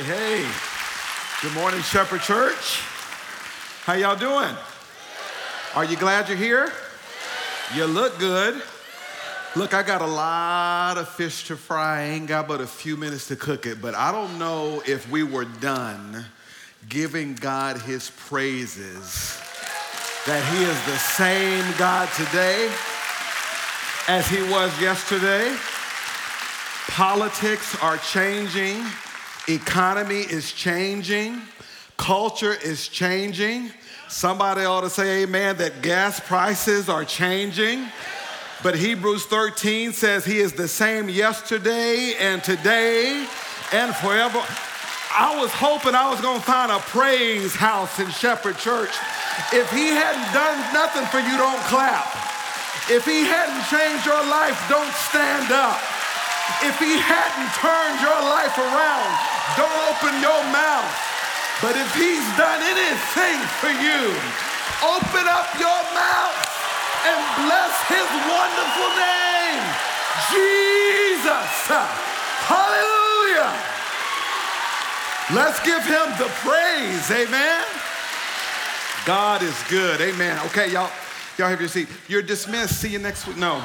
Hey. Good morning, Shepherd Church. How y'all doing? Are you glad you're here? You look good. Look, I got a lot of fish to fry. I ain't got but a few minutes to cook it, but I don't know if we were done giving God his praises, that he is the same God today as he was yesterday. Politics are changing. Economy is changing. Culture is changing. Somebody ought to say amen that gas prices are changing. But Hebrews 13 says he is the same yesterday and today and forever. I was hoping I was going to find a praise house in Shepherd Church. If he hadn't done nothing for you, don't clap. If he hadn't changed your life, don't stand up. If he hadn't turned your life around, don't open your mouth. But if he's done anything for you, open up your mouth and bless his wonderful name, Jesus. Hallelujah. Let's give him the praise, amen. God is good, amen. Okay, y'all have your seat. You're dismissed. See you next week. No.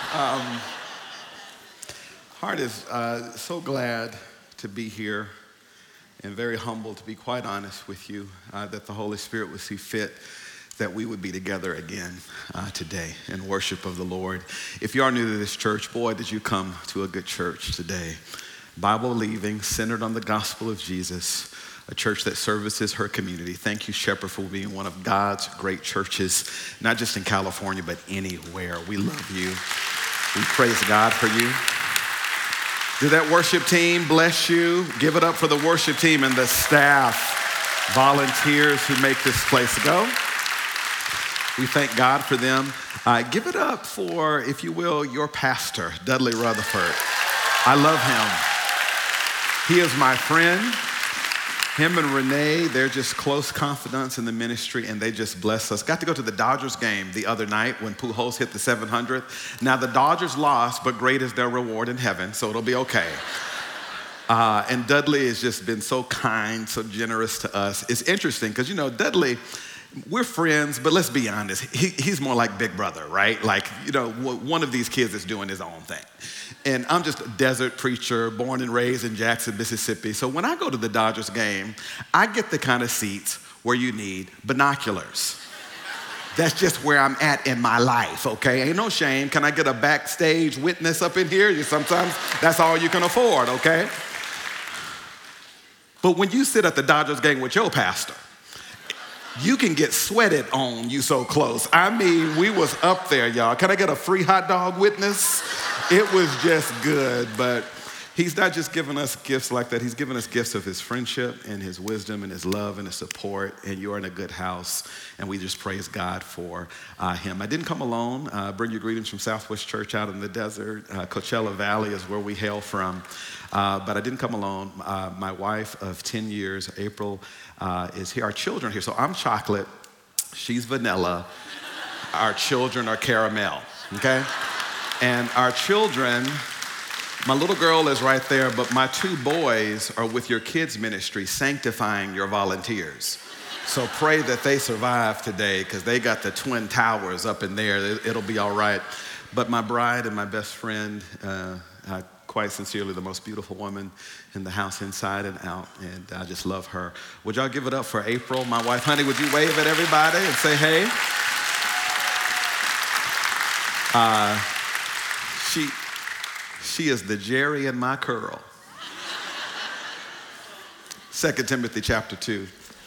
Heart is so glad to be here and very humbled, to be quite honest with you, that the Holy Spirit would see fit that we would be together again today in worship of the Lord. If you are new to this church, boy, did you come to a good church today. Bible-believing, centered on the gospel of Jesus, a church that services her community. Thank you, Shepherd, for being one of God's great churches, not just in California, but anywhere. We love you. We praise God for you. Did that worship team bless you? Give it up for the worship team and the staff, volunteers who make this place go. We thank God for them. Give it up for, if you will, your pastor, Dudley Rutherford. I love him. He is my friend. Him and Renee, they're just close confidants in the ministry, and they just bless us. Got to go to the Dodgers game the other night when Pujols hit the 700th. Now, the Dodgers lost, but great is their reward in heaven, so it'll be okay. And Dudley has just been so kind, so generous to us. It's interesting because, Dudley, we're friends, but let's be honest. He's more like Big Brother, right? Like, one of these kids is doing his own thing. And I'm just a desert preacher, born and raised in Jackson, Mississippi. So when I go to the Dodgers game, I get the kind of seats where you need binoculars. That's just where I'm at in my life, okay? Ain't no shame. Can I get a backstage witness up in here? Sometimes that's all you can afford, okay? But when you sit at the Dodgers game with your pastor, you can get sweated on, you so close. I mean, we was up there, y'all. Can I get a free hot dog witness? It was just good, but he's not just giving us gifts like that. He's given us gifts of his friendship and his wisdom and his love and his support, and you're in a good house, and we just praise God for him. I didn't come alone. Bring your greetings from Southwest Church out in the desert. Coachella Valley is where we hail from, but I didn't come alone. My wife of 10 years, April, is here. Our children are here. So I'm chocolate, she's vanilla. Our children are caramel, okay? And our children, my little girl is right there, but my two boys are with your kids ministry, sanctifying your volunteers. So pray that they survive today because they got the Twin Towers up in there. It'll be all right. But my bride and my best friend, quite sincerely, the most beautiful woman in the house inside and out, and I just love her. Would y'all give it up for April, my wife? Honey, would you wave at everybody and say hey? She is the Jerry in my curl. 2 Timothy chapter 2.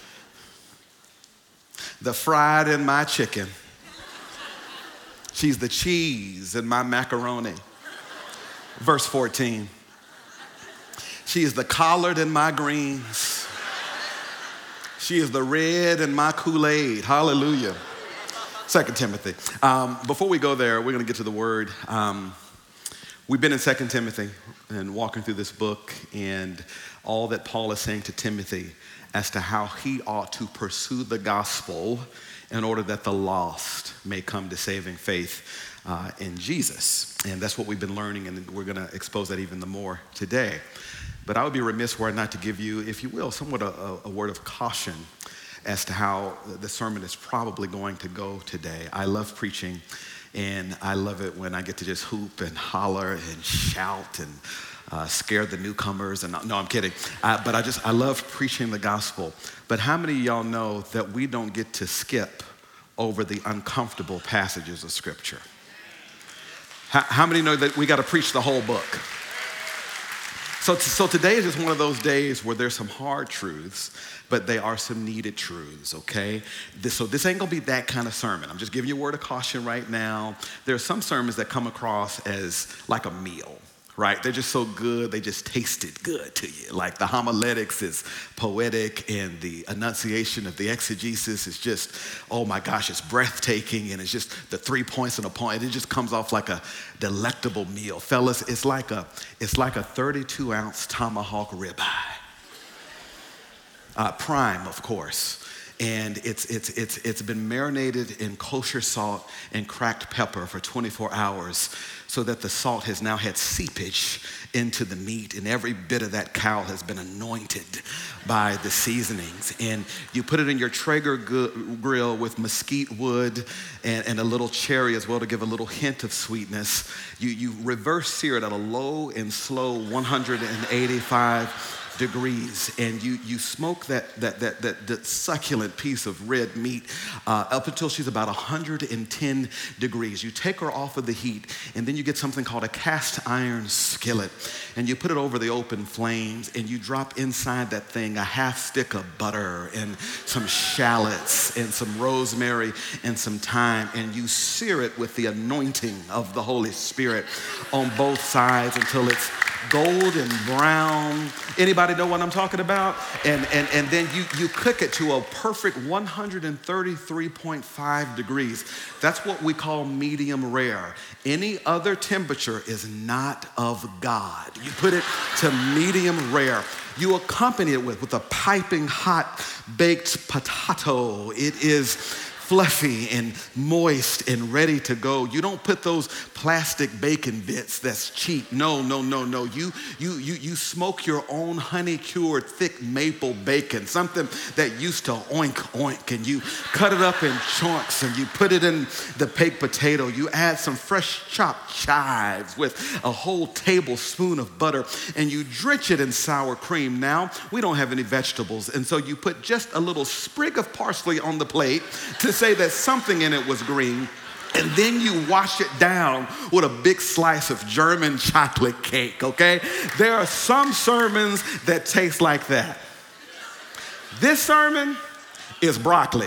The fried in my chicken. She's the cheese in my macaroni. Verse 14. She is the collard in my greens. She is the red in my Kool-Aid. Hallelujah. 2 Timothy. Before we go there, we're going to get to the word. We've been in 2 Timothy and walking through this book and all that Paul is saying to Timothy as to how he ought to pursue the gospel in order that the lost may come to saving faith. in Jesus. And that's what we've been learning, and we're going to expose that even the more today. But I would be remiss were I not to give you, if you will, somewhat a word of caution as to how the sermon is probably going to go today. I love preaching, and I love it when I get to just hoop and holler and shout and scare the newcomers. And no, I'm kidding. But I love preaching the gospel. But how many of y'all know that we don't get to skip over the uncomfortable passages of Scripture? How many know that we got to preach the whole book? So today is just one of those days where there's some hard truths, but they are some needed truths, okay? So this ain't gonna be that kind of sermon. I'm just giving you a word of caution right now. There are some sermons that come across as like a meal, right? They're just so good, they just tasted good to you. Like the homiletics is poetic, and the enunciation of the exegesis is just, oh my gosh, it's breathtaking, and it's just the 3 points in a point. It just comes off like a delectable meal. Fellas, it's like a 32-ounce tomahawk ribeye. Prime, of course. And it's been marinated in kosher salt and cracked pepper for 24 hours so that the salt has now had seepage into the meat, and every bit of that cow has been anointed by the seasonings. And you put it in your Traeger grill with mesquite wood and a little cherry as well to give a little hint of sweetness. You reverse sear it at a low and slow 185 degrees, and you smoke that succulent piece of red meat up until she's about 110 degrees. You take her off of the heat, and then you get something called a cast iron skillet, and you put it over the open flames, and you drop inside that thing a half stick of butter and some shallots and some rosemary and some thyme, and you sear it with the anointing of the Holy Spirit on both sides until it's golden brown. Anybody know what I'm talking about? And then you cook it to a perfect 133.5 degrees. That's what we call medium rare. Any other temperature is not of God. You put it to medium rare. You accompany it with a piping hot baked potato. It is fluffy and moist and ready to go. You don't put those plastic bacon bits that's cheap. No. You smoke your own honey-cured thick maple bacon, something that used to oink, and you cut it up in chunks and you put it in the baked potato. You add some fresh chopped chives with a whole tablespoon of butter, and you drench it in sour cream. Now, we don't have any vegetables, and so you put just a little sprig of parsley on the plate to say that something in it was green, and then you wash it down with a big slice of German chocolate cake, okay? There are some sermons that taste like that. This sermon is broccoli.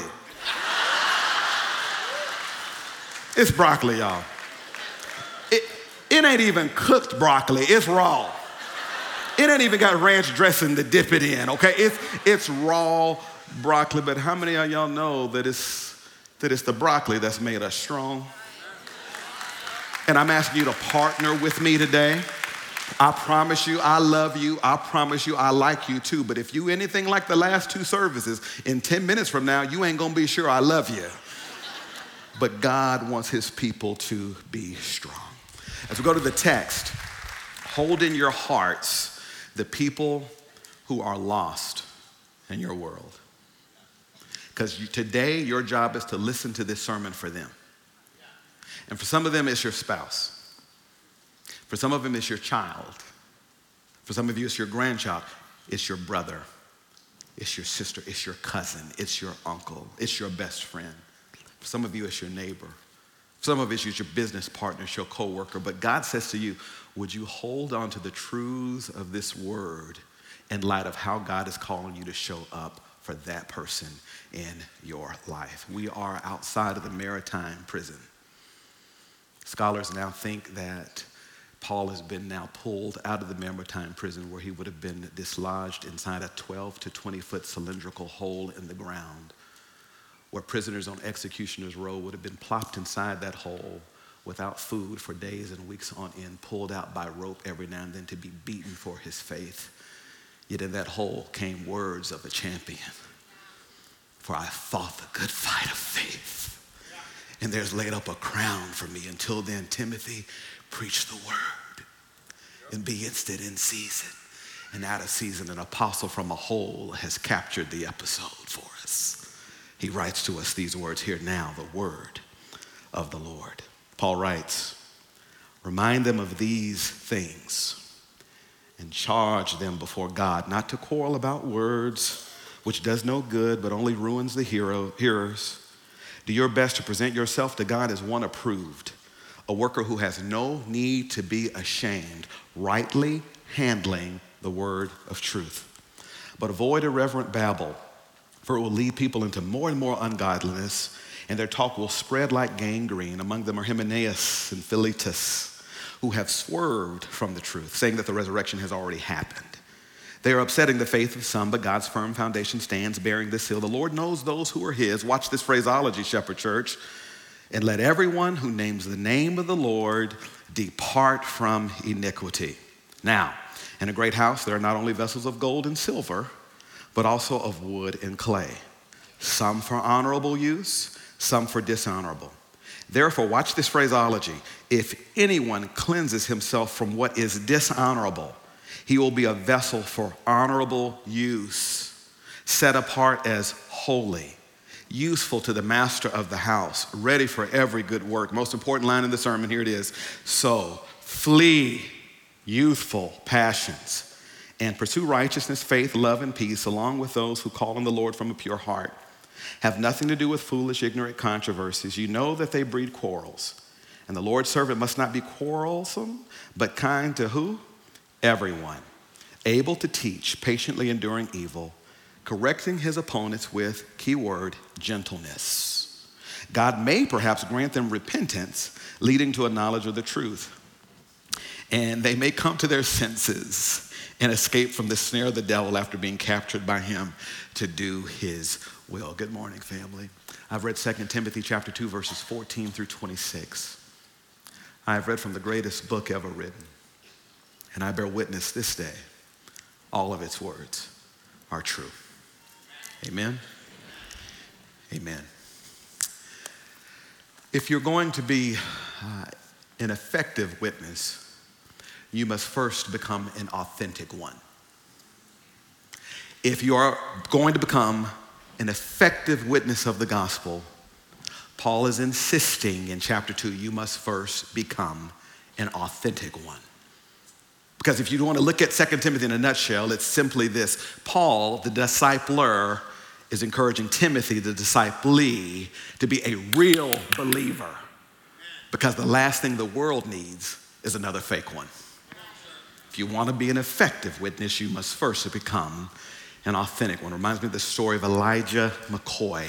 It's broccoli, y'all. It ain't even cooked broccoli, it's raw. It ain't even got ranch dressing to dip it in, okay? It's raw broccoli, but how many of y'all know that it's the broccoli that's made us strong? And I'm asking you to partner with me today. I promise you I love you. I promise you I like you too. But if you anything like the last two services, in 10 minutes from now, you ain't gonna be sure I love you. But God wants his people to be strong. As we go to the text, hold in your hearts the people who are lost in your world. Because today, your job is to listen to this sermon for them. And for some of them, it's your spouse. For some of them, it's your child. For some of you, it's your grandchild. It's your brother. It's your sister. It's your cousin. It's your uncle. It's your best friend. For some of you, it's your neighbor. For some of you, it's your business partner. It's your coworker. But God says to you, would you hold on to the truths of this word in light of how God is calling you to show up for that person in your life? We are outside of the maritime prison. Scholars now think that Paul has been now pulled out of the maritime prison where he would have been dislodged inside a 12 to 20 foot cylindrical hole in the ground, where prisoners on executioner's row would have been plopped inside that hole without food for days and weeks on end, pulled out by rope every now and then to be beaten for his faith. Yet in that hole came words of a champion. For I fought the good fight of faith. and there's laid up a crown for me. Until then, Timothy, preach the word and be instant in season and out of season. An apostle from a hole has captured the episode for us. He writes to us these words, "Hear now the word of the Lord." Paul writes, "Remind them of these things and charge them before God not to quarrel about words, which does no good but only ruins the hearers. Do your best to present yourself to God as one approved, a worker who has no need to be ashamed, rightly handling the word of truth. But avoid irreverent babble, for it will lead people into more and more ungodliness, and their talk will spread like gangrene. Among them are Hymenaeus and Philetus, who have swerved from the truth, saying that the resurrection has already happened. They are upsetting the faith of some, but God's firm foundation stands, bearing this seal. The Lord knows those who are his." Watch this phraseology, Shepherd Church. "And let everyone who names the name of the Lord depart from iniquity." Now, in a great house, there are not only vessels of gold and silver, but also of wood and clay, some for honorable use, some for dishonorable. Therefore, watch this phraseology. "If anyone cleanses himself from what is dishonorable, he will be a vessel for honorable use, set apart as holy, useful to the master of the house, ready for every good work." Most important line in the sermon, here it is. "So flee youthful passions and pursue righteousness, faith, love, and peace, along with those who call on the Lord from a pure heart. Have nothing to do with foolish, ignorant controversies. You know that they breed quarrels. And the Lord's servant must not be quarrelsome, but kind to who? Everyone. Able to teach, patiently enduring evil, correcting his opponents with," keyword, "gentleness. God may perhaps grant them repentance, leading to a knowledge of the truth. And they may come to their senses and escape from the snare of the devil after being captured by him to do his will." Good morning, family. I've read 2 Timothy chapter 2, verses 14 through 26. I have read from the greatest book ever written, and I bear witness this day, all of its words are true. Amen? Amen. If you're going to be an effective witness, you must first become an authentic one. If you are going to become an effective witness of the gospel, Paul is insisting in chapter 2, you must first become an authentic one. Because if you want to look at 2 Timothy in a nutshell, it's simply this. Paul, the discipler, is encouraging Timothy, the disciplee, to be a real believer. Because the last thing the world needs is another fake one. If you want to be an effective witness, you must first become an authentic one. Reminds me of the story of Elijah McCoy.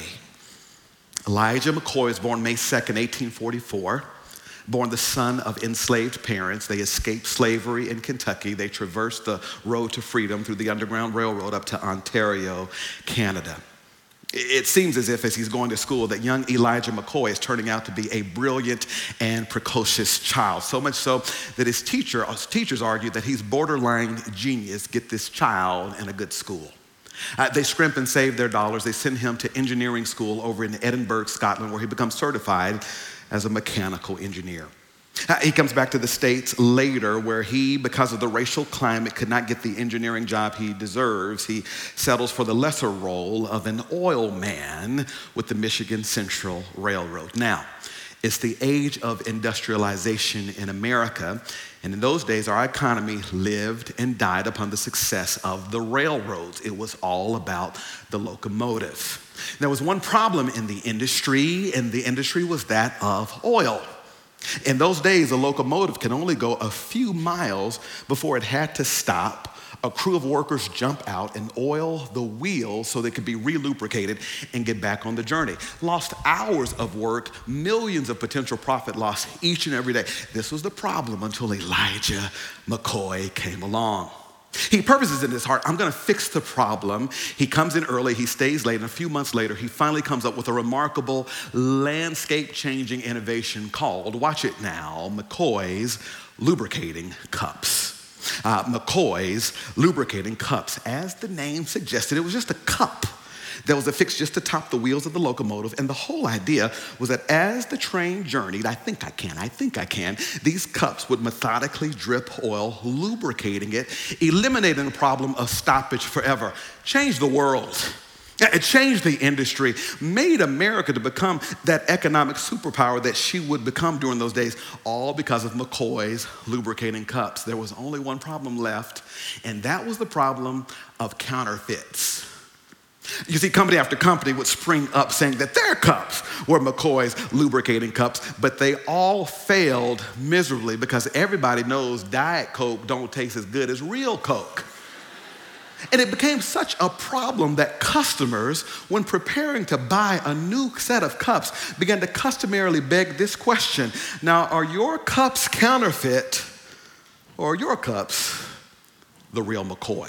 Elijah McCoy was born May 2nd, 1844. Born the son of enslaved parents. They escaped slavery in Kentucky. They traversed the road to freedom through the Underground Railroad up to Ontario, Canada. It seems as if as he's going to school that young Elijah McCoy is turning out to be a brilliant and precocious child. So much so that his teachers argue that he's borderline genius. Get this child in a good school. They scrimp and save their dollars. They send him to engineering school over in Edinburgh, Scotland, where he becomes certified as a mechanical engineer. He comes back to the States later where he, because of the racial climate, could not get the engineering job he deserves. He settles for the lesser role of an oil man with the Michigan Central Railroad. Now, it's the age of industrialization in America, and in those days, our economy lived and died upon the success of the railroads. It was all about the locomotive. There was one problem in the industry, and the industry was that of oil. In those days, a locomotive could only go a few miles before it had to stop. A crew of workers jump out and oil the wheels so they could be relubricated and get back on the journey. Lost hours of work, millions of potential profit lost each and every day. This was the problem until Elijah McCoy came along. He purposes in his heart, I'm going to fix the problem. He comes in early, he stays late, and a few months later, he finally comes up with a remarkable landscape-changing innovation called, watch it now, McCoy's lubricating cups. McCoy's lubricating cups. As the name suggested, it was just a cup There was affixed just atop the wheels of the locomotive, and the whole idea was that as the train journeyed, I think I can, these cups would methodically drip oil, lubricating it, eliminating the problem of stoppage forever. Changed the world. It changed the industry, made America to become that economic superpower that she would become during those days, all because of McCoy's lubricating cups. There was only one problem left, and that was the problem of counterfeits. You see, company after company would spring up saying that their cups were McCoy's lubricating cups, but they all failed miserably because everybody knows Diet Coke don't taste as good as real Coke. And it became such a problem that customers, when preparing to buy a new set of cups, began to customarily beg this question. Now, are your cups counterfeit or are your cups the real McCoy?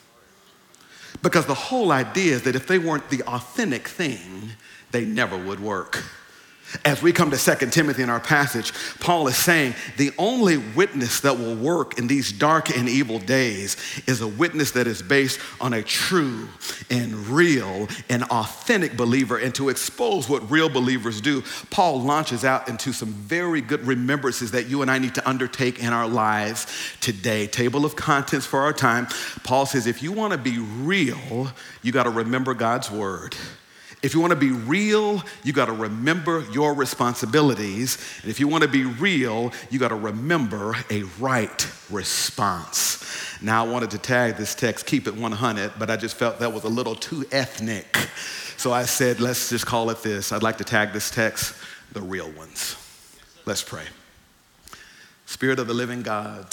Because the whole idea is that if they weren't the authentic thing, they never would work. As we come to 2 Timothy in our passage, Paul is saying the only witness that will work in these dark and evil days is a witness that is based on a true and real and authentic believer. And to expose what real believers do, Paul launches out into some very good remembrances that you and I need to undertake in our lives today. Table of contents for our time. Paul says if you want to be real, you got to remember God's word. If you want to be real, you got to remember your responsibilities. And if you want to be real, you got to remember a right response. Now, I wanted to tag this text, keep it 100, but I just felt that was a little too ethnic. So I said, let's just call it this. I'd like to tag this text, the real ones. Let's pray. Spirit of the living God,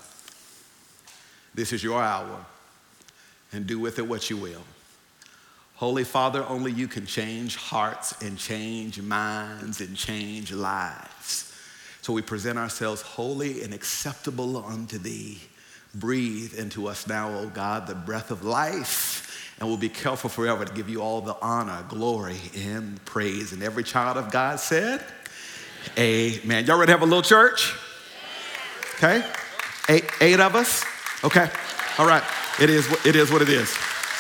this is your hour, and do with it what you will. Holy Father, only you can change hearts and change minds and change lives. So we present ourselves holy and acceptable unto thee. Breathe into us now, O God, the breath of life, and we'll be careful forever to give you all the honor, glory, and praise. And every child of God said, amen. Y'all ready to have a little church? Okay? Eight of us? Okay. All right. It is what it is.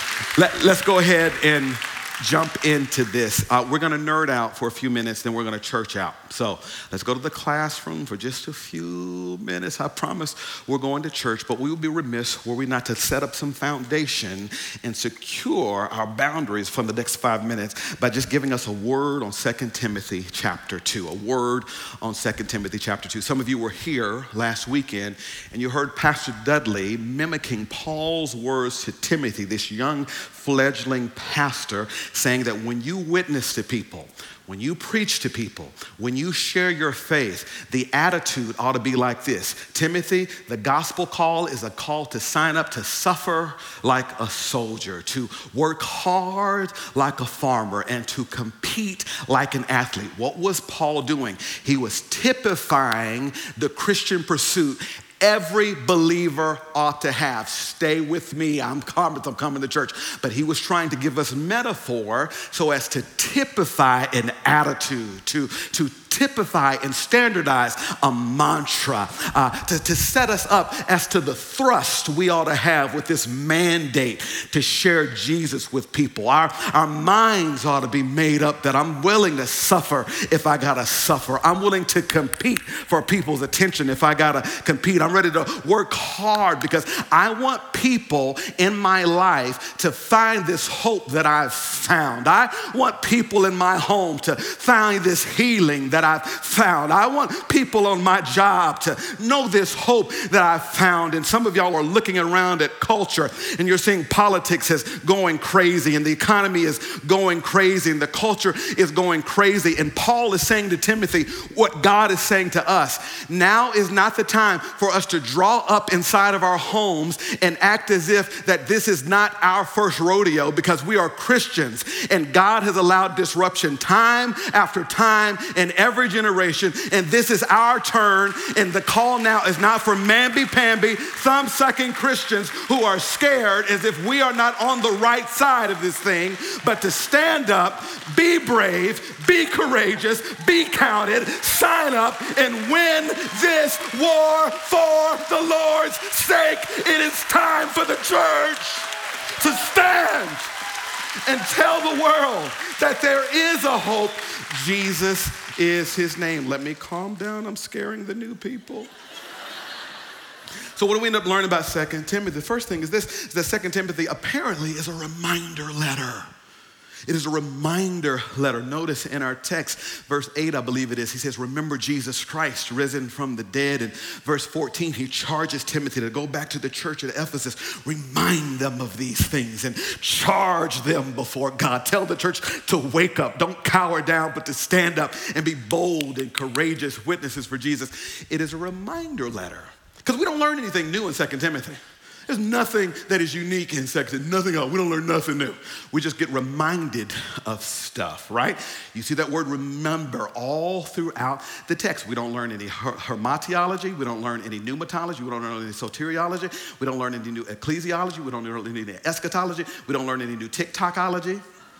Let's go ahead and jump into this. We're going to nerd out for a few minutes, then we're going to church out. So let's go to the classroom for just a few minutes. I promise we're going to church, but we would be remiss were we not to set up some foundation and secure our boundaries for the next 5 minutes by just giving us a word on 2 Timothy chapter 2. A word on 2 Timothy chapter 2. Some of you were here last weekend and you heard Pastor Dudley mimicking Paul's words to Timothy, this young fledgling pastor, saying that when you witness to people, when you preach to people, when you share your faith, the attitude ought to be like this. Timothy, the gospel call is a call to sign up to suffer like a soldier, to work hard like a farmer, and to compete like an athlete. What was Paul doing? He was typifying the Christian pursuit every believer ought to have. Stay with me, I'm coming to church. But he was trying to give us metaphor so as to typify an attitude, to typify and standardize a mantra, to set us up as to the thrust we ought to have with this mandate to share Jesus with people. Our minds ought to be made up that I'm willing to suffer if I gotta suffer. I'm willing to compete for people's attention if I gotta compete. I'm ready to work hard because I want people in my life to find this hope that I've found. I want people in my home to find this healing that I've found. I want people on my job to know this hope that I've found. And some of y'all are looking around at culture and you're seeing politics is going crazy and the economy is going crazy and the culture is going crazy. And Paul is saying to Timothy what God is saying to us. Now is not the time for us to draw up inside of our homes and act as if that this is not our first rodeo, because we are Christians and God has allowed disruption time after time in every generation, and this is our turn. And the call now is not for mamby-pamby, thumb-sucking Christians who are scared as if we are not on the right side of this thing, but to stand up, be brave, be courageous, be counted, sign up, and win this war for the Lord's sake. It is time for the church to stand. and tell the world that there is a hope. Jesus is his name. Let me calm down. I'm scaring the new people. So what do we end up learning about 2 Timothy? The first thing is this, is that 2 Timothy apparently is a reminder letter. It is a reminder letter. Notice in our text, verse 8, I believe it is, he says, remember Jesus Christ risen from the dead. And verse 14, he charges Timothy to go back to the church at Ephesus, remind them of these things and charge them before God. Tell the church to wake up. Don't cower down, but to stand up and be bold and courageous witnesses for Jesus. It is a reminder letter. Because we don't learn anything new in 2 Timothy. There's nothing that is unique in 2 Timothy, nothing else. We don't learn nothing new. We just get reminded of stuff, right? You see that word remember all throughout the text. We don't learn any hermeneutiology. We don't learn any pneumatology. We don't learn any soteriology. We don't learn any new ecclesiology. We don't learn any eschatology. We don't learn any new TikTokology.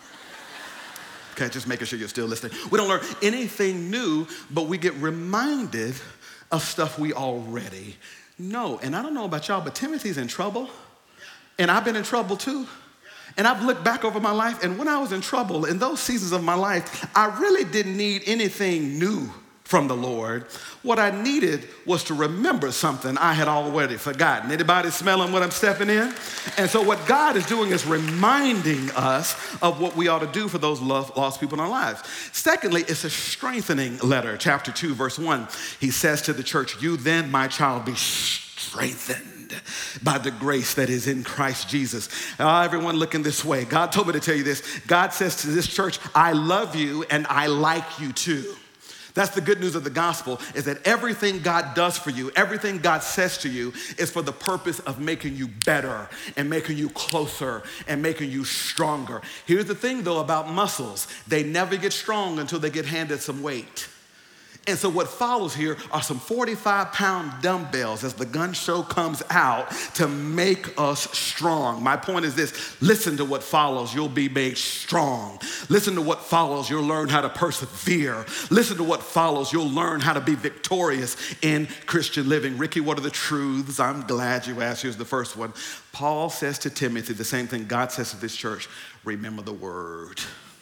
Okay, just making sure you're still listening. We don't learn anything new, but we get reminded of stuff we already know. And I don't know about y'all, but Timothy's in trouble. And I've been in trouble too. And I've looked back over my life, and when I was in trouble, in those seasons of my life, I really didn't need anything new from the Lord. What I needed was to remember something I had already forgotten. Anybody smelling what I'm stepping in? And so what God is doing is reminding us of what we ought to do for those lost people in our lives. Secondly, it's a strengthening letter. Chapter 2, verse 1, he says to the church, you then, my child, be strengthened by the grace that is in Christ Jesus. Everyone looking this way. God told me to tell you this. God says to this church, I love you and I like you too. That's the good news of the gospel, is that everything God does for you, everything God says to you is for the purpose of making you better and making you closer and making you stronger. Here's the thing though about muscles. They never get strong until they get handed some weight. And so what follows here are some 45-pound dumbbells as the gun show comes out to make us strong. My point is this, listen to what follows, you'll be made strong. Listen to what follows, you'll learn how to persevere. Listen to what follows, you'll learn how to be victorious in Christian living. Ricky, what are the truths? I'm glad you asked. Here's the first one. Paul says to Timothy the same thing God says to this church, remember the word.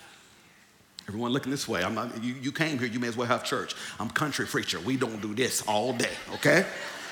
Everyone looking this way. You came here, you may as well have church. I'm country preacher. We don't do this all day, okay?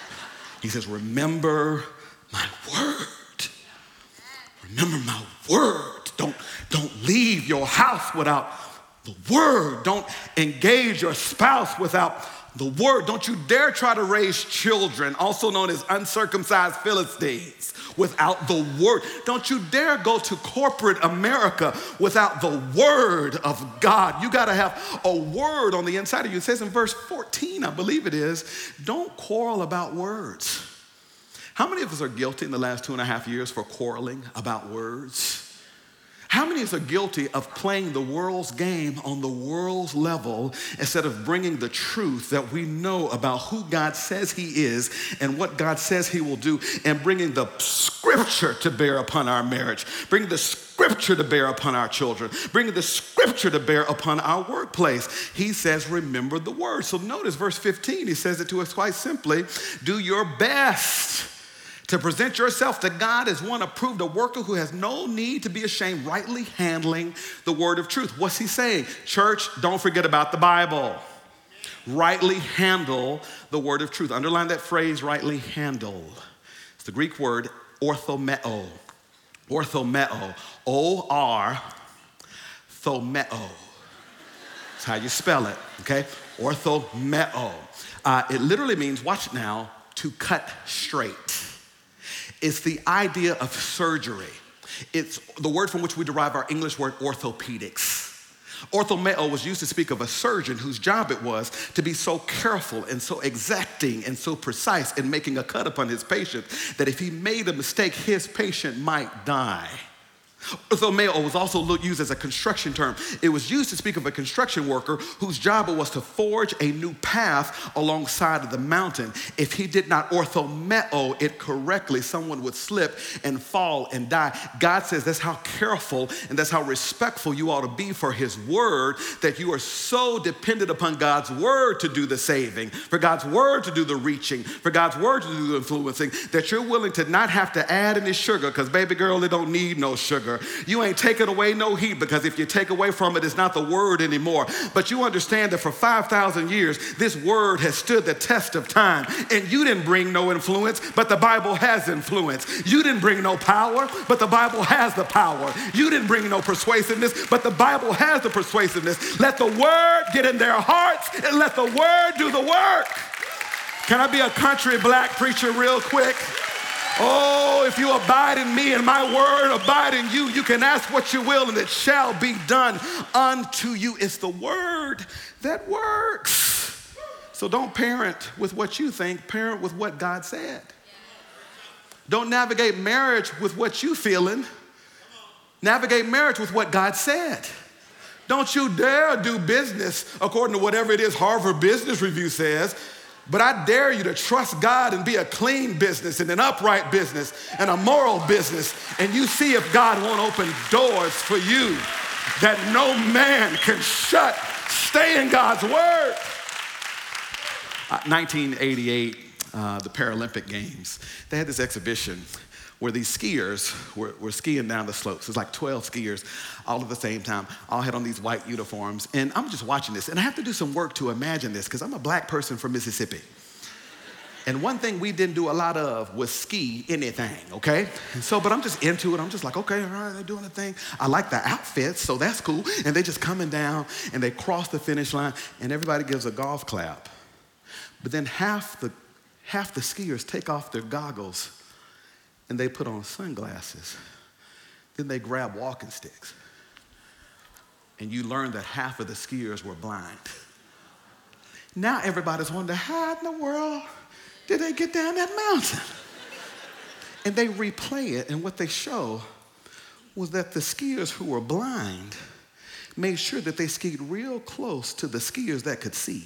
He says, remember my word. Remember my word. Don't leave your house without the word. Don't engage your spouse without the word. Don't you dare try to raise children, also known as uncircumcised Philistines, without the word. Don't you dare go to corporate America without the word of God. You got to have a word on the inside of you. It says in verse 14, I believe it is, don't quarrel about words. How many of us are guilty in the last 2.5 years for quarreling about words? How many of us are guilty of playing the world's game on the world's level instead of bringing the truth that we know about who God says he is and what God says he will do, and bringing the scripture to bear upon our marriage, bringing the scripture to bear upon our children, bringing the scripture to bear upon our workplace? He says, remember the word. So notice verse 15, he says it to us quite simply, do your best to present yourself to God as one approved, a worker who has no need to be ashamed, rightly handling the word of truth. What's he saying? Church, don't forget about the Bible. Rightly handle the word of truth. Underline that phrase, rightly handle. It's the Greek word orthomeo. Orthomeo. O-R-thomeo. That's how you spell it, okay? Orthomeo. It literally means, watch it now, to cut straight. It's the idea of surgery. It's the word from which we derive our English word orthopedics. Orthomeo was used to speak of a surgeon whose job it was to be so careful and so exacting and so precise in making a cut upon his patient that if he made a mistake, his patient might die. Orthomeo was also used as a construction term. It was used to speak of a construction worker whose job it was to forge a new path alongside of the mountain. If he did not orthomeo it correctly, someone would slip and fall and die. God says that's how careful and that's how respectful you ought to be for his word, that you are so dependent upon God's word to do the saving, for God's word to do the reaching, for God's word to do the influencing, that you're willing to not have to add any sugar, because baby girl, it don't need no sugar. sugar. You ain't taking away no heat, because if you take away from it, it's not the word anymore. But you understand that for 5,000 years, this word has stood the test of time. And you didn't bring no influence, but the Bible has influence. You didn't bring no power, but the Bible has the power. You didn't bring no persuasiveness, but the Bible has the persuasiveness. Let the word get in their hearts and let the word do the work. Can I be a country black preacher real quick? Oh, if you abide in me and my word abide in you, you can ask what you will and it shall be done unto you. It's the word that works. So don't parent with what you think, parent with what God said. Don't navigate marriage with what you feeling. Navigate marriage with what God said. Don't you dare do business according to whatever it is Harvard Business Review says. But I dare you to trust God and be a clean business and an upright business and a moral business. And you see if God won't open doors for you that no man can shut. Stay in God's word. 1988, the Paralympic Games, they had this exhibition where these skiers were skiing down the slopes. It's like 12 skiers all at the same time, all had on these white uniforms. And I'm just watching this, and I have to do some work to imagine this because I'm a black person from Mississippi. And one thing we didn't do a lot of was ski anything, okay? And so, but I'm just into it. I'm just like, okay, all right, they're doing the thing. I like the outfits, so that's cool. And they just coming down, and they cross the finish line, and everybody gives a golf clap. But then half the skiers take off their goggles and they put on sunglasses. Then they grab walking sticks. And you learn that half of the skiers were blind. Now everybody's wondering, how in the world did they get down that mountain? And they replay it, and what they show was that the skiers who were blind made sure that they skied real close to the skiers that could see.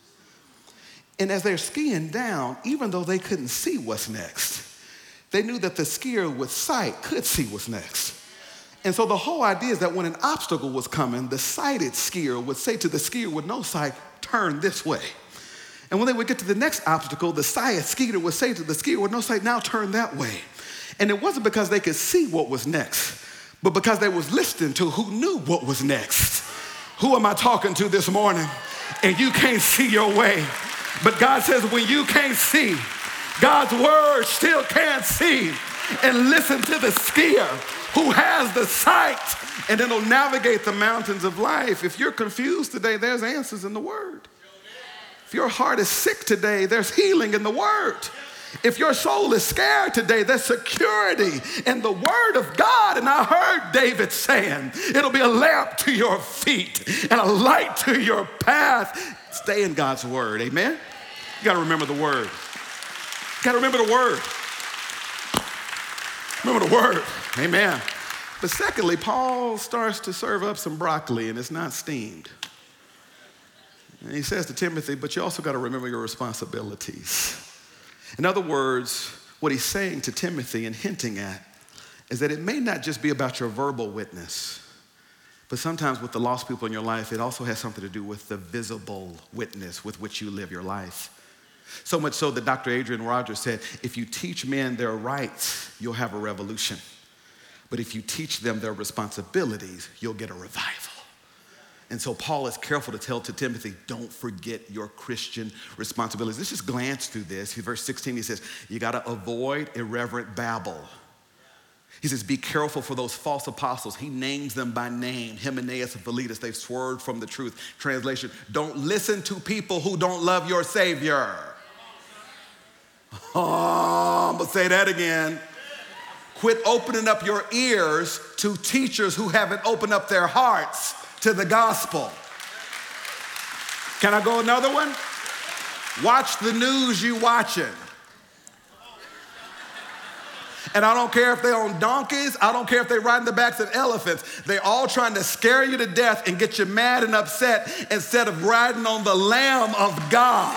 And as they're skiing down, even though they couldn't see what's next, they knew that the skier with sight could see what's next. And so the whole idea is that when an obstacle was coming, the sighted skier would say to the skier with no sight, turn this way. And when they would get to the next obstacle, the sighted skier would say to the skier with no sight, now turn that way. And it wasn't because they could see what was next, but because they was listening to who knew what was next. Who am I talking to this morning? And you can't see your way. But God says when you can't see, God's word still can't see. And listen to the skier who has the sight, and then will navigate the mountains of life. If you're confused today, there's answers in the word. If your heart is sick today, there's healing in the word. If your soul is scared today, there's security in the word of God. And I heard David saying, it'll be a lamp to your feet and a light to your path. Stay in God's word, amen? You gotta remember the word. You gotta remember the word. Remember the word, amen. But secondly, Paul starts to serve up some broccoli and it's not steamed. And he says to Timothy, but you also gotta remember your responsibilities. In other words, what he's saying to Timothy and hinting at is that it may not just be about your verbal witness, but sometimes with the lost people in your life, it also has something to do with the visible witness with which you live your life. So much so that Dr. Adrian Rogers said, if you teach men their rights, you'll have a revolution. But if you teach them their responsibilities, you'll get a revival. And so Paul is careful to tell to Timothy, don't forget your Christian responsibilities. Let's just glance through this. Verse 16, he says, you gotta avoid irreverent babble. He says, be careful for those false apostles. He names them by name, Hymenaeus and Philetus. They've swerved from the truth. Translation, don't listen to people who don't love your Savior. Oh, I'm gonna say that again. Quit opening up your ears to teachers who haven't opened up their hearts to the gospel. Can I go another one? Watch the news you watching. And I don't care if they're on donkeys. I don't care if they're riding the backs of elephants. They're all trying to scare you to death and get you mad and upset instead of riding on the Lamb of God.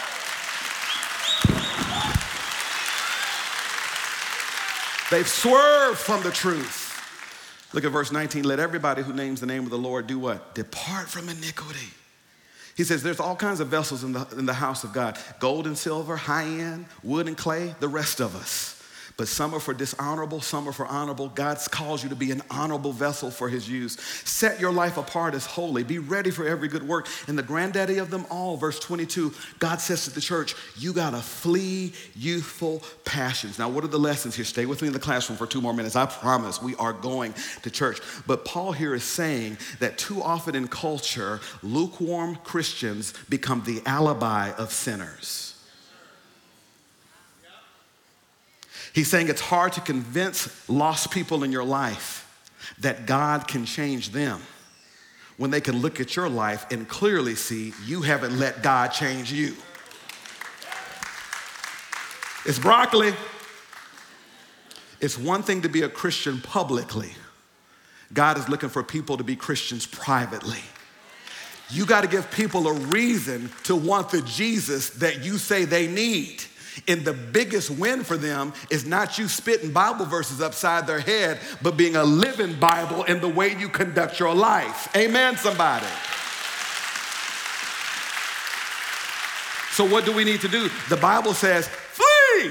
They've swerved from the truth. Look at verse 19. Let everybody who names the name of the Lord do what? Depart from iniquity. He says there's all kinds of vessels in the house of God. Gold and silver, high-end, wood and clay, the rest of us. But some are for dishonorable, some are for honorable. God calls you to be an honorable vessel for his use. Set your life apart as holy. Be ready for every good work. And the granddaddy of them all, verse 22, God says to the church, you gotta flee youthful passions. Now, what are the lessons here? Stay with me in the classroom for 2 more minutes. I promise we are going to church. But Paul here is saying that too often in culture, lukewarm Christians become the alibi of sinners. He's saying it's hard to convince lost people in your life that God can change them when they can look at your life and clearly see you haven't let God change you. It's broccoli. It's one thing to be a Christian publicly. God is looking for people to be Christians privately. You got to give people a reason to want the Jesus that you say they need. And the biggest win for them is not you spitting Bible verses upside their head, but being a living Bible in the way you conduct your life. Amen, somebody. So what do we need to do? The Bible says, flee.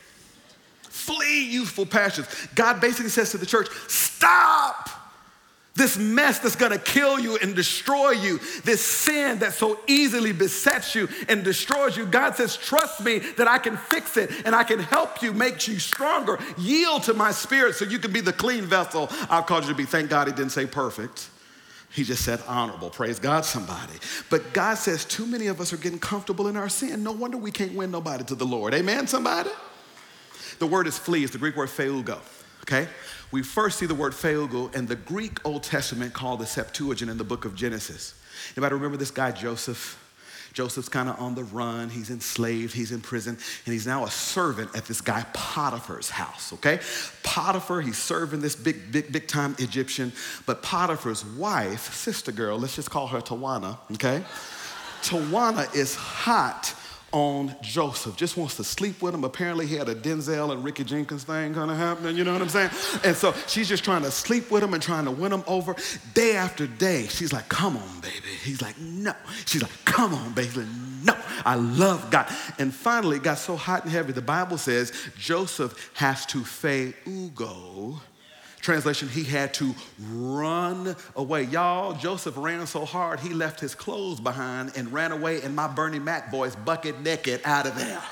Flee youthful passions. God basically says to the church, stop this mess that's gonna kill you and destroy you, this sin that so easily besets you and destroys you. God says, trust me that I can fix it and I can help you, make you stronger. Yield to my spirit so you can be the clean vessel I've called you to be. Thank God he didn't say perfect. He just said honorable. Praise God, somebody. But God says too many of us are getting comfortable in our sin. No wonder we can't win nobody to the Lord. Amen, somebody? The word is flee. It's the Greek word pheugo, okay? We first see the word pheugo in the Greek Old Testament called the Septuagint in the book of Genesis. Anybody remember this guy, Joseph? Joseph's kind of on the run. He's enslaved. He's in prison. And he's now a servant at this guy Potiphar's house, okay? Potiphar, he's serving this big time Egyptian. But Potiphar's wife, sister girl, let's just call her Tawana, okay? Tawana is hot on Joseph, just wants to sleep with him. Apparently he had a Denzel and Ricky Jenkins thing kind of happening, you know what I'm saying? And so she's just trying to sleep with him and trying to win him over. Day after day, she's like, come on, baby. He's like, no. She's like, come on, baby. He's like, no, I love God. And finally it got so hot and heavy, the Bible says Joseph has to pheugo. Translation, he had to run away. Y'all, Joseph ran so hard, he left his clothes behind and ran away in my Bernie Mac voice, bucket naked out of there.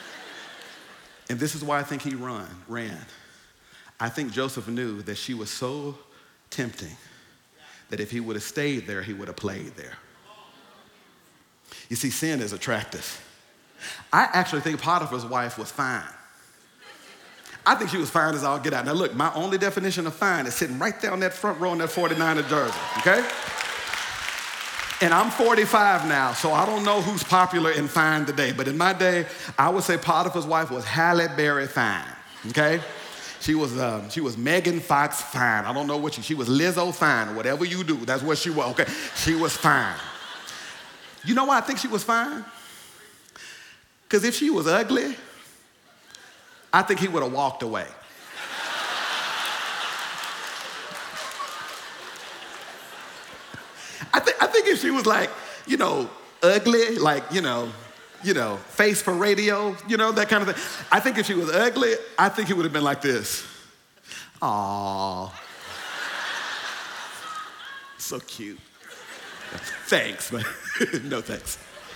And this is why I think he ran. I think Joseph knew that she was so tempting that if he would have stayed there, he would have played there. You see, sin is attractive. I actually think Potiphar's wife was fine. I think she was fine as all get out. Now look, my only definition of fine is sitting right there on that front row in that 49er jersey, okay? And I'm 45 now, so I don't know who's popular in fine today, but in my day, I would say Potiphar's wife was Halle Berry fine, okay? She was Megan Fox fine. I don't know what she was Lizzo fine, or whatever you do, that's what she was, okay? She was fine. You know why I think she was fine? Because if she was ugly, I think he would have walked away. I think if she was like, ugly, like, face for radio, that kind of thing. I think if she was ugly, I think he would have been like this. Aww. So cute. Thanks, but no thanks.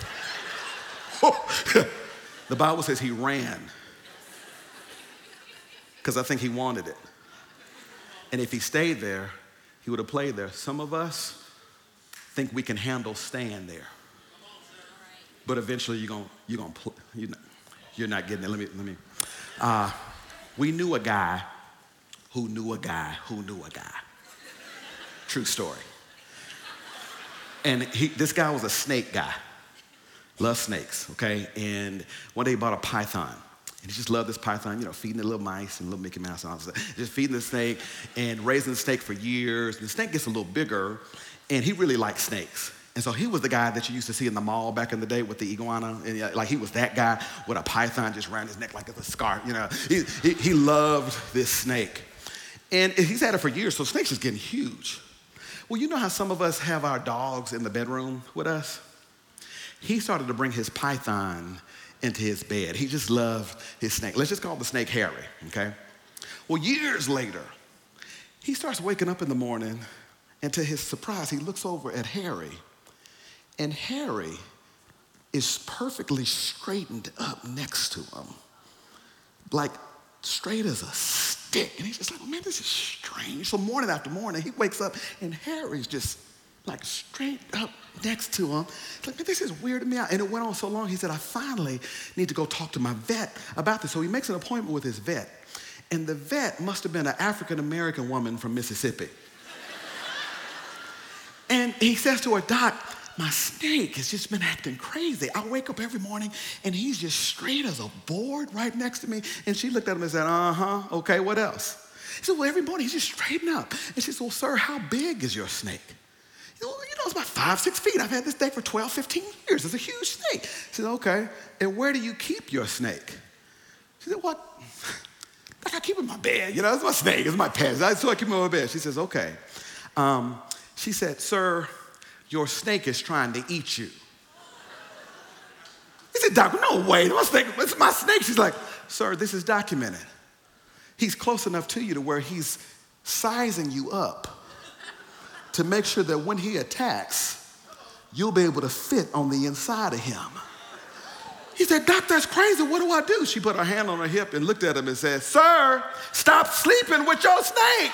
The Bible says he ran. Because I think he wanted it. And if he stayed there, he would have played there. Some of us think we can handle staying there. But eventually you're not getting it. Let me. We knew a guy who knew a guy who knew a guy. True story. And this guy was a snake guy. Loved snakes, okay? And one day he bought a python. And he just loved this python, feeding the little mice and little Mickey Mouse and all that stuff. Just feeding the snake and raising the snake for years. And the snake gets a little bigger, and he really liked snakes. And so he was the guy that you used to see in the mall back in the day with the iguana. And like he was that guy with a python just around his neck like it's a scarf, He loved this snake. And he's had it for years, so snakes is getting huge. Well, you know how some of us have our dogs in the bedroom with us? He started to bring his python into his bed. He just loved his snake. Let's just call the snake Harry, okay? Well, years later, he starts waking up in the morning, and to his surprise, he looks over at Harry, and Harry is perfectly straightened up next to him, like straight as a stick. And he's just like, man, this is strange. So morning after morning, he wakes up, and Harry's just like straight up next to him. He's like, man, this is weirding me out. And it went on so long, he said, I finally need to go talk to my vet about this. So he makes an appointment with his vet. And the vet must have been an African-American woman from Mississippi. And he says to her, Doc, my snake has just been acting crazy. I wake up every morning and he's just straight as a board right next to me. And she looked at him and said, okay, what else? He said, well, every morning he's just straightened up. And she said, well, sir, how big is your snake? He said, well, it's about 5-6 feet. I've had this snake for 12, 15 years. It's a huge snake. He said, okay, and where do you keep your snake? She said, what? Like I keep it in my bed. It's my snake, it's my pet. So I keep it in my bed. She says, okay. She said, sir, your snake is trying to eat you. He said, Doc, no way, it's my snake. She's like, sir, this is documented. He's close enough to you to where he's sizing you up to make sure that when he attacks, you'll be able to fit on the inside of him. He said, Doc, that's crazy, what do I do? She put her hand on her hip and looked at him and said, sir, stop sleeping with your snake.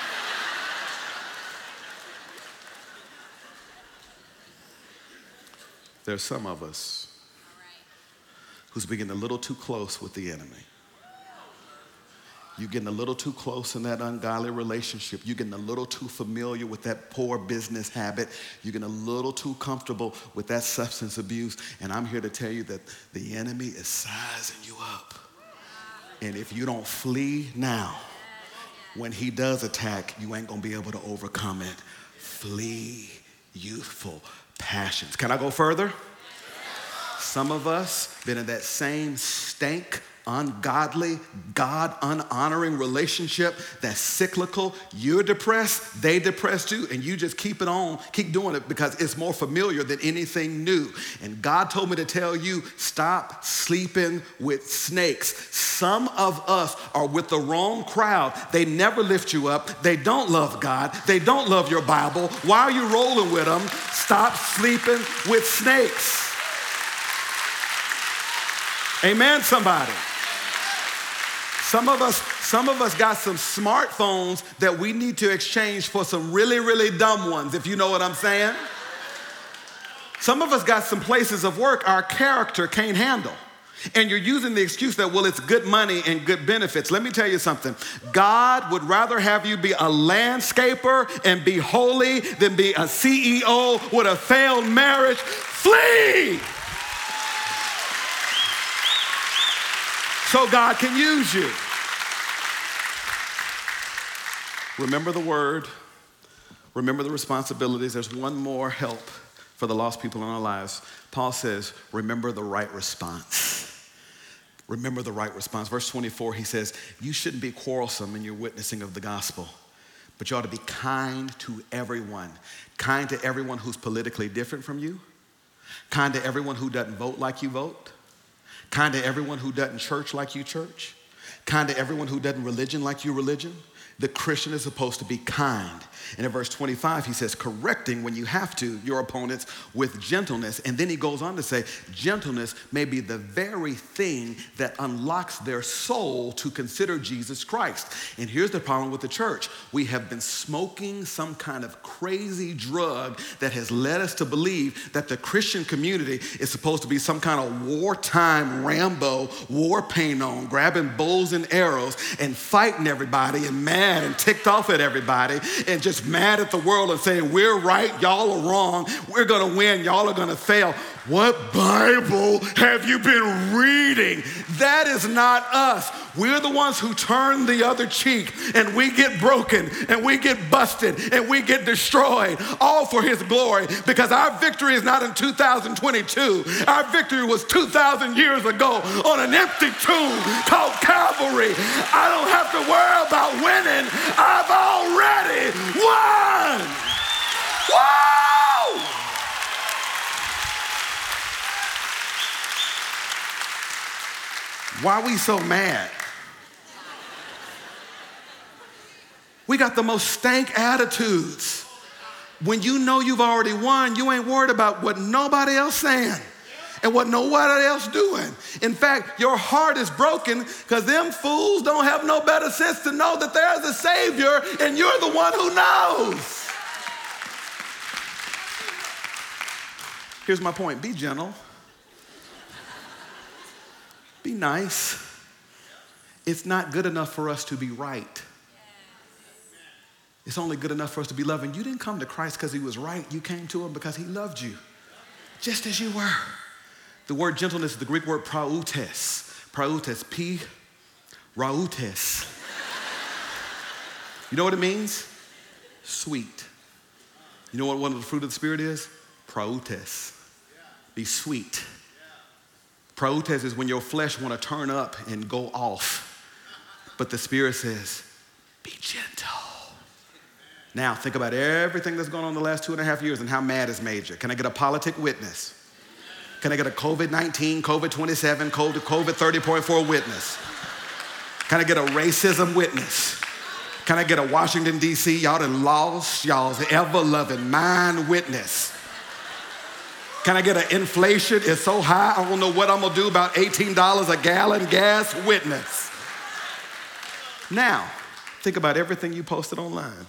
There's some of us who's getting a little too close with the enemy. You're getting a little too close in that ungodly relationship. You're getting a little too familiar with that poor business habit. You're getting a little too comfortable with that substance abuse. And I'm here to tell you that the enemy is sizing you up. And if you don't flee now, when he does attack, you ain't gonna be able to overcome it. Flee youthful passions. Can I go further? Some of us been in that same stank, ungodly, God unhonoring relationship that's cyclical. You're depressed, they depressed you, and you just keep doing it because it's more familiar than anything new. And God told me to tell you, stop sleeping with snakes. Some of us are with the wrong crowd. They never lift you up. They don't love God. They don't love your Bible. Why are you rolling with them? Stop sleeping with snakes. Amen, somebody. Some of us got some smartphones that we need to exchange for some really, really dumb ones, if you know what I'm saying. Some of us got some places of work our character can't handle. And you're using the excuse that, well, it's good money and good benefits. Let me tell you something. God would rather have you be a landscaper and be holy than be a CEO with a failed marriage. Flee! So God can use you. Remember the word. Remember the responsibilities. There's one more help for the lost people in our lives. Paul says, remember the right response. Remember the right response. Verse 24, he says, you shouldn't be quarrelsome in your witnessing of the gospel, but you ought to be kind to everyone. Kind to everyone who's politically different from you. Kind to everyone who doesn't vote like you vote. Kind to everyone who doesn't church like you church. Kind to everyone who doesn't religion like you religion. The Christian is supposed to be kind. And in verse 25, he says, correcting when you have to your opponents with gentleness. And then he goes on to say, gentleness may be the very thing that unlocks their soul to consider Jesus Christ. And here's the problem with the church. We have been smoking some kind of crazy drug that has led us to believe that the Christian community is supposed to be some kind of wartime Rambo, war paint on, grabbing bows and arrows and fighting everybody and mad and ticked off at everybody and just mad at the world and saying, we're right, y'all are wrong, we're gonna win, y'all are gonna fail. What Bible have you been reading? That is not us. We're the ones who turn the other cheek, and we get broken, and we get busted, and we get destroyed, all for his glory, because our victory is not in 2022. Our victory was 2,000 years ago on an empty tomb called Calvary. I don't have to worry about winning. I've already won. Whoa! Why are we so mad? We got the most stank attitudes. When you know you've already won, you ain't worried about what nobody else saying and what nobody else doing. In fact, your heart is broken because them fools don't have no better sense to know that there's a Savior and you're the one who knows. Here's my point. Be gentle. Be nice. It's not good enough for us to be right. It's only good enough for us to be loving. You didn't come to Christ because he was right. You came to him because he loved you, just as you were. The word gentleness is the Greek word prautes. Prautes, rautes. You know what it means? Sweet. You know what one of the fruit of the Spirit is? Prautes. Be sweet. Prautes is when your flesh want to turn up and go off. But the Spirit says, be gentle. Now, think about everything that's gone on the last 2.5 years and how mad it's made you. Can I get a politic witness? Can I get a COVID-19, COVID-27, COVID 30.4 witness? Can I get a racism witness? Can I get a Washington, D.C., y'all done lost y'all's ever-loving mind witness? Can I get an inflation is so high, I don't know what I'm gonna do about $18 a gallon gas witness? Now, think about everything you posted online.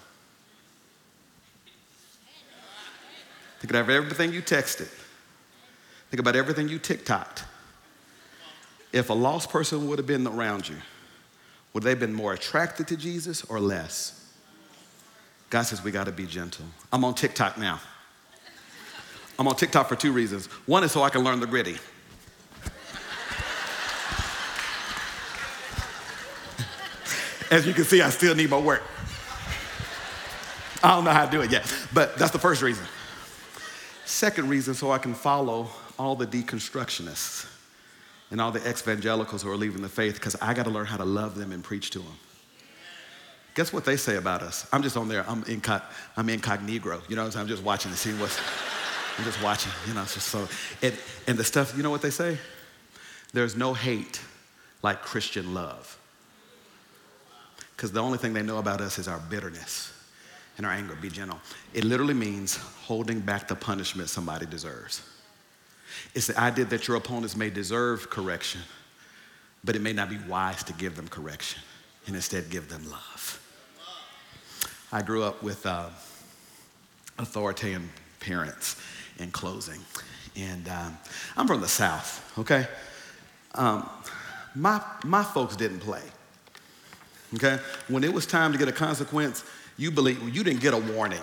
Think about everything you texted. Think about everything you TikToked. If a lost person would have been around you, would they have been more attracted to Jesus or less? God says we gotta be gentle. I'm on TikTok now. I'm on TikTok for 2 reasons. One is so I can learn the gritty. As you can see, I still need more work. I don't know how to do it yet, but that's the first reason. Second reason, so I can follow all the deconstructionists and all the ex-evangelicals who are leaving the faith, because I got to learn how to love them and preach to them. Guess what they say about us? I'm just on there. I'm incognito. You know what I'm saying? I'm just watching to see what's. I'm just watching. You know, it's just so. And the stuff. You know what they say? There's no hate like Christian love, because the only thing they know about us is our bitterness and our anger. Be gentle. It literally means holding back the punishment somebody deserves. It's the idea that your opponents may deserve correction, but it may not be wise to give them correction, and instead give them love. I grew up with authoritarian parents in closing, and I'm from the South, okay? My folks didn't play, okay? When it was time to get a consequence, you didn't get a warning.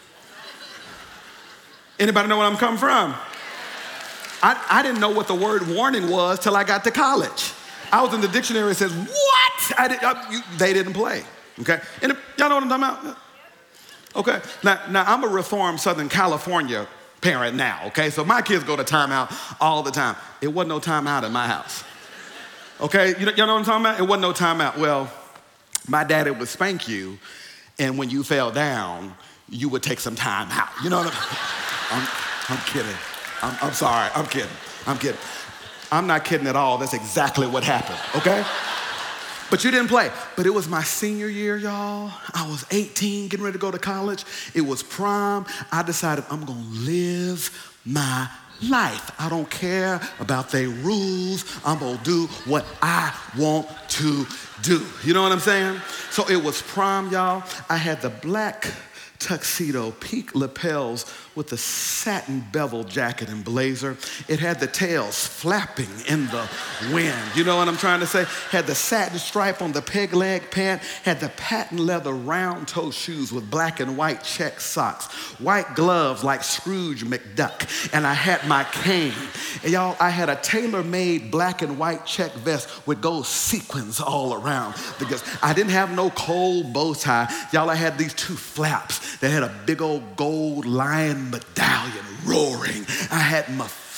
Anybody know where I'm coming from? I didn't know what the word warning was till I got to college. I was in the dictionary and says, what? They didn't play, okay? And y'all know what I'm talking about? Okay, now I'm a reformed Southern California parent now, okay? So my kids go to timeout all the time. It wasn't no timeout in my house, okay? Y'all know what I'm talking about? It wasn't no timeout. Well, my daddy would spank you, and when you fell down, you would take some time out. You know what I'm kidding. I'm sorry, I'm kidding. I'm not kidding at all. That's exactly what happened, okay? But you didn't play. But it was my senior year, y'all. I was 18, getting ready to go to college. It was prom. I decided I'm gonna live my life. I don't care about their rules. I'm gonna do what I want to do. You know what I'm saying? So it was prom, y'all. I had the black tuxedo, peak lapels with the satin bevel jacket and blazer. It had the tails flapping in the wind. You know what I'm trying to say? Had the satin stripe on the peg leg pant, had the patent leather round toe shoes with black and white check socks, white gloves like Scrooge McDuck, and I had my cane. And y'all, I had a tailor-made black and white check vest with gold sequins all around because I didn't have no cold bow tie. Y'all, I had these 2 flaps that had a big old gold lion medallion roaring. I had my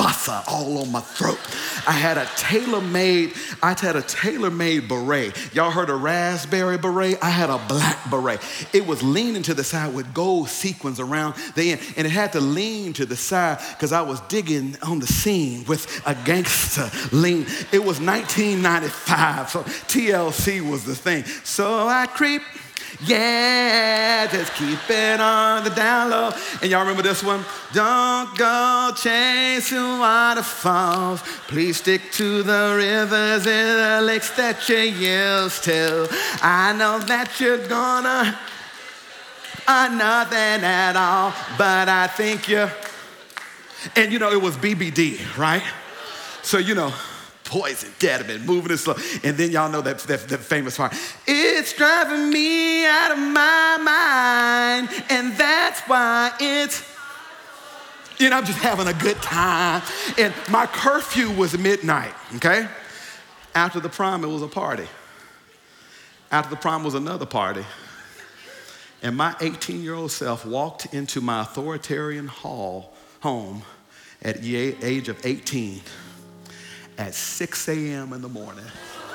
fusser all on my throat. I had a tailor-made beret. Y'all heard a raspberry beret? I had a black beret. It was leaning to the side with gold sequins around the end, and it had to lean to the side because I was digging on the scene with a gangster lean. It was 1995, so TLC was the thing. So I creep. Yeah, just keep it on the down low. And y'all remember this one? Don't go chasing waterfalls. Please stick to the rivers and the lakes that you used to. I know that you're gonna nothing at all, but I think you're. And it was BBD, right? So Poison, Dad had been moving it slow. And then y'all know that famous part. It's driving me out of my mind, and that's why it's, I'm just having a good time. And my curfew was midnight, okay? After the prom, it was a party. After the prom was another party. And my 18-year-old self walked into my authoritarian home at the age of 18. At 6 a.m. in the morning.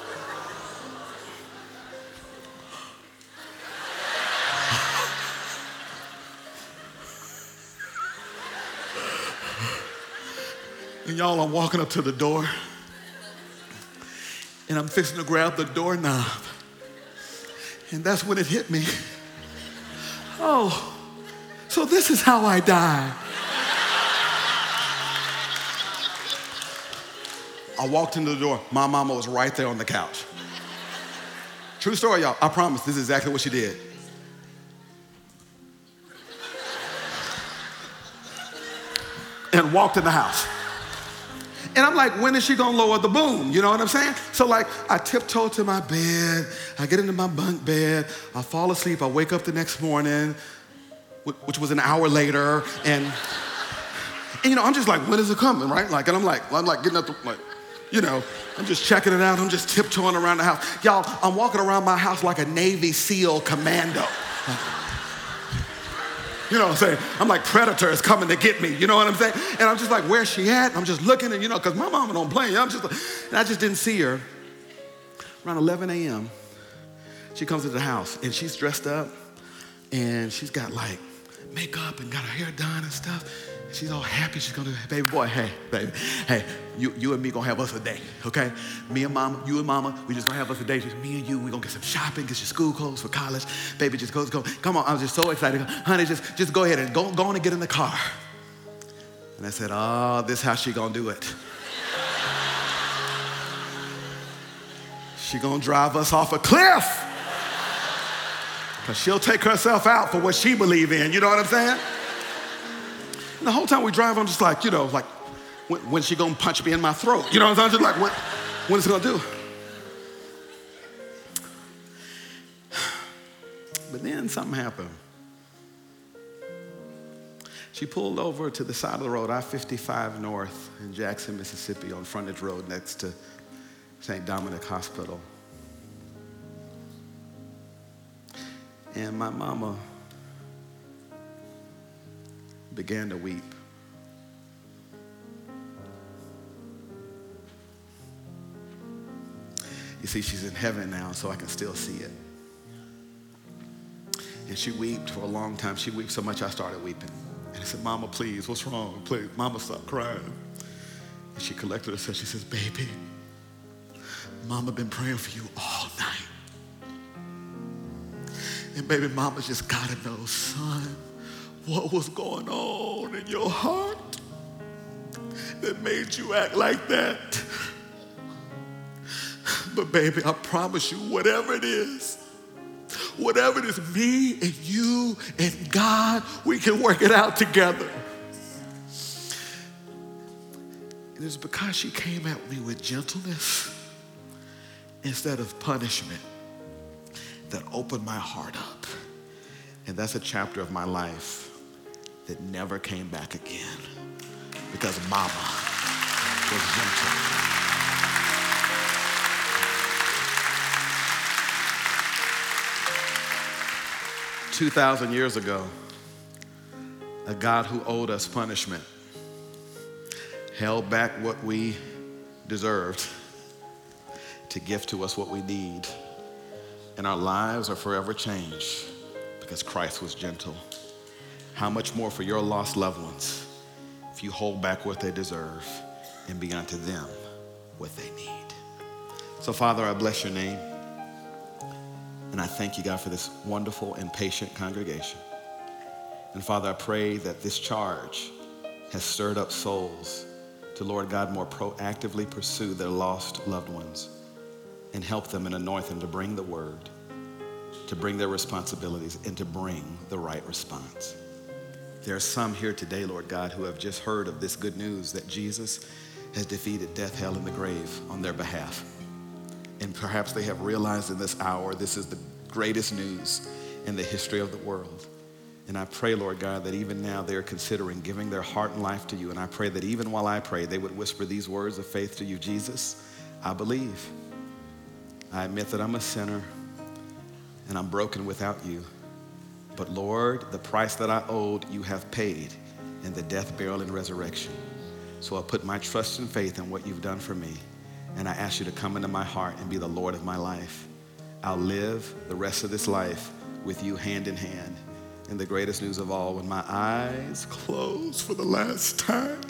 And y'all, I'm walking up to the door, and I'm fixing to grab the doorknob. And that's when it hit me. Oh, so this is how I die. I walked into the door. My mama was right there on the couch. True story, y'all. I promise this is exactly what she did. And walked in the house. And I'm like, when is she gonna lower the boom? You know what I'm saying? So I tiptoe to my bed. I get into my bunk bed. I fall asleep. I wake up the next morning, which was an hour later. And I'm just like, when is it coming, right? And I'm like getting up, I'm just checking it out. I'm just tiptoeing around the house. Y'all, I'm walking around my house like a Navy SEAL commando. You know what I'm saying? I'm like, Predator is coming to get me. You know what I'm saying? And I'm just like, where's she at? I'm just looking, and because my mama don't play. And I just didn't see her. Around 11 a.m., she comes to the house, and she's dressed up, and she's got makeup and got her hair done and stuff. She's all happy. She's gonna, baby boy, hey, baby, hey, you and me gonna have us a day, okay? Me and mama, you and mama, we just gonna have us a day. Just me and you, we gonna get some shopping, get your school clothes for college. Baby, just go. Come on, I was just so excited. Honey, just go ahead and go on and get in the car. And I said, oh, this how she gonna do it. She gonna drive us off a cliff. Because she'll take herself out for what she believe in, you know what I'm saying? And the whole time we drive, I'm just like, when she gonna punch me in my throat? You know what I'm saying? Just like, what is it gonna do? But then something happened. She pulled over to the side of the road, I-55 North in Jackson, Mississippi, on Frontage Road next to St. Dominic Hospital. And my mama began to weep. You see, she's in heaven now, so I can still see it. And she wept for a long time. She wept so much I started weeping. And I said, Mama, please, what's wrong? Please, Mama, stop crying. And she collected herself. She says, baby, Mama been praying for you all night. And baby, Mama just gotta know, son, what was going on in your heart that made you act like that? But baby, I promise you, whatever it is, me and you and God, we can work it out together. And it's because she came at me with gentleness instead of punishment that opened my heart up. And that's a chapter of my life that never came back again because Mama was gentle. 2,000 years ago, a God who owed us punishment held back what we deserved to give to us what we need. And our lives are forever changed because Christ was gentle. How much more for your lost loved ones if you hold back what they deserve and be unto them what they need. So Father, I bless your name. And I thank you, God, for this wonderful and patient congregation. And Father, I pray that this charge has stirred up souls to, Lord God, more proactively pursue their lost loved ones and help them and anoint them to bring the word, to bring their responsibilities, and to bring the right response. There are some here today, Lord God, who have just heard of this good news that Jesus has defeated death, hell, and the grave on their behalf. And perhaps they have realized in this hour this is the greatest news in the history of the world. And I pray, Lord God, that even now they're considering giving their heart and life to you. And I pray that even while I pray, they would whisper these words of faith to you. Jesus, I believe. I admit that I'm a sinner and I'm broken without you. But Lord, the price that I owed, you have paid in the death, burial, and resurrection. So I put my trust and faith in what you've done for me. And I ask you to come into my heart and be the Lord of my life. I'll live the rest of this life with you hand in hand. And the greatest news of all, when my eyes close for the last time,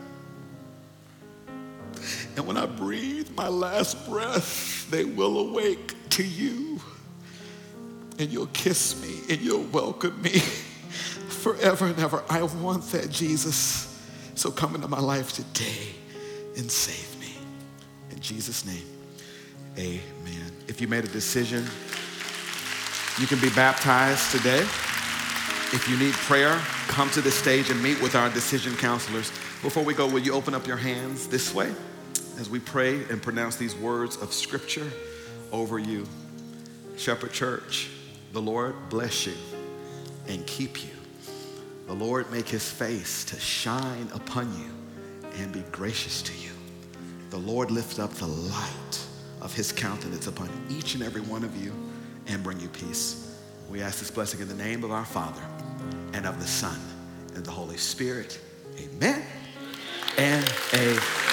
and when I breathe my last breath, they will awake to you. And you'll kiss me and you'll welcome me forever and ever. I want that, Jesus. So come into my life today and save me. In Jesus' name, amen. If you made a decision, you can be baptized today. If you need prayer, come to the stage and meet with our decision counselors. Before we go, will you open up your hands this way as we pray and pronounce these words of scripture over you? Shepherd Church, the Lord bless you and keep you. The Lord make his face to shine upon you and be gracious to you. The Lord lift up the light of his countenance upon each and every one of you and bring you peace. We ask this blessing in the name of our Father and of the Son and the Holy Spirit. Amen and amen.